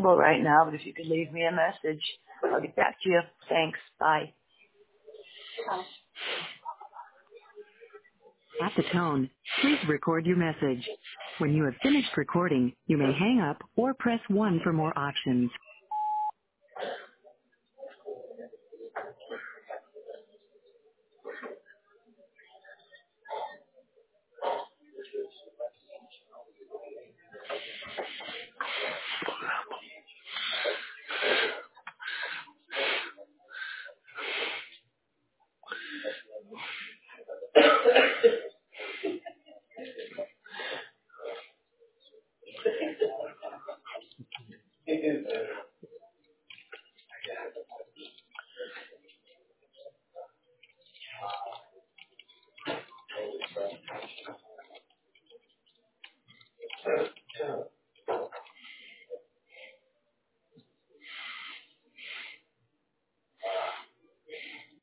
available right now, but if you could leave me a message, I'll get back to you. Thanks. Bye. At the tone, please record your message. When you have finished recording, you may hang up or press 1 for more options.